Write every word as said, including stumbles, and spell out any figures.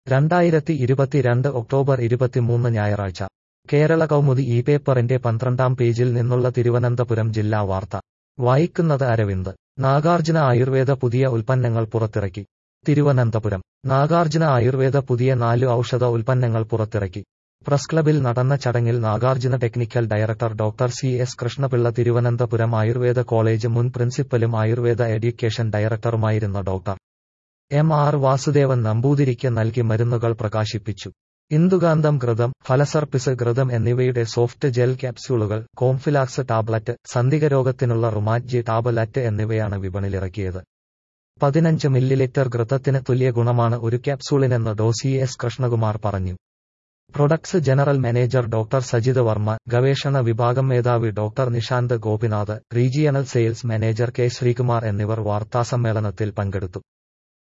രണ്ടായിരത്തി ഇരുപത്തിരണ്ട് ഒക്ടോബർ ഇരുപത്തിമൂന്ന് ഞായറാഴ്ച കേരള കൗമുദി ഈ പേപ്പറിന്റെ പന്ത്രണ്ടാം പേജിൽ നിന്നുള്ള തിരുവനന്തപുരം ജില്ലാ വാർത്ത വായിക്കുന്നത് അരവിന്ദ്. നാഗാർജുന ആയുർവേദ പുതിയ ഉൽപ്പന്നങ്ങൾ പുറത്തിറക്കി. തിരുവനന്തപുരം. നാഗാർജുന ആയുർവേദ പുതിയ നാല് ഔഷധ ഉൽപ്പന്നങ്ങൾ പുറത്തിറക്കി. പ്രസ് ക്ലബിൽ നടന്ന ചടങ്ങിൽ Nagarjuna technical director doctor C S Krishnapillai, Thiruvananthapuram Ayurveda college മുൻ പ്രിൻസിപ്പലും ആയുർവേദ എഡ്യൂക്കേഷൻ ഡയറക്ടറുമായിരുന്ന ഡോക്ടർ എം ആർ വാസുദേവൻ നമ്പൂതിരിക്ക് നൽകി മരുന്നുകൾ പ്രകാശിപ്പിച്ചു. ഇന്ദുകാന്തം ഘൃതം, ഫലസർപ്പിസ് ഘൃതം എന്നിവയുടെ സോഫ്റ്റ് ജെൽ ക്യാപ്സ്യൂളുകൾ, കോംഫിലാക്സ് ടാബ്ലറ്റ്, സന്ധികരോഗത്തിനുള്ള റുമാറ്റ്ജി ടാബ്ലറ്റ് എന്നിവയാണ് വിപണിയിലിറക്കിയത്. പതിനഞ്ച് മില്ലിലിറ്റർ ഘൃതത്തിന് തുല്യ ഗുണമാണ് ഒരു ക്യാപ്സൂളിനെന്ന് ഡോ സി എസ് കൃഷ്ണകുമാർ പറഞ്ഞു. Products general manager doctor Sajith Varma, ഗവേഷണ വിഭാഗം മേധാവി doctor Nishanth Gopinath, regional sales manager K Sreekumar എന്നിവർ വാർത്താസമ്മേളനത്തിൽ പങ്കെടുത്തു.